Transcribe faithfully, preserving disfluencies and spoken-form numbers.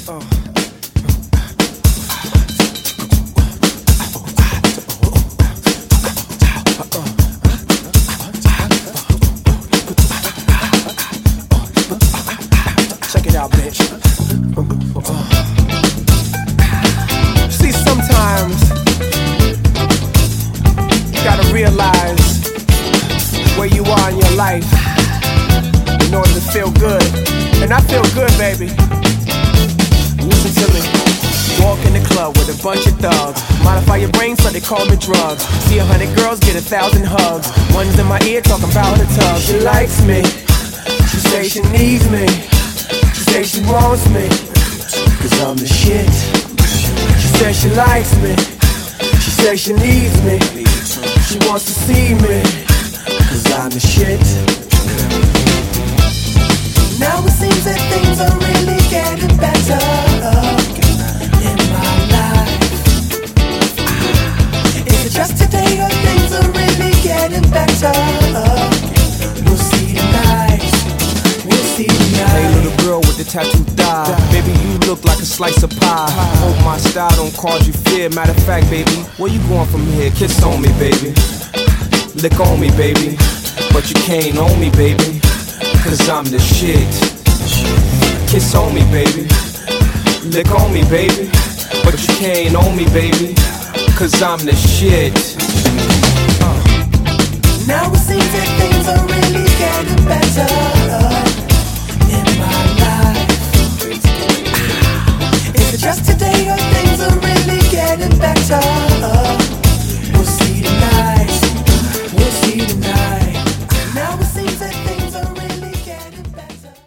Check it out, bitch. See, sometimes you gotta realize where you are in your life in order to feel good. And I feel good, baby. Listen to me. Walk in the club with a bunch of thugs. Modify your brain so they call me drugs. See a hundred girls get a thousand hugs. One's in my ear talking about the tub. She likes me. She say she needs me. She say she wants me. Cause I'm the shit. She says she likes me. She says she needs me. She wants to see me. Cause I'm the shit. Now it seems that things are really getting better in my life. Is it just today or things are really getting better? We'll see tonight. We'll see tonight. Hey, little girl with the tattoo thigh. Baby, you look like a slice of pie. Hope my style don't cause you fear. Matter of fact, baby, where you going from here? Kiss on me, baby. Lick on me, baby. But you can't own me, baby. Cause I'm the shit. Kiss on me, baby. Lick on me, baby. But you can't own me, baby. Cause I'm the shit. Now it seems that things are really getting better.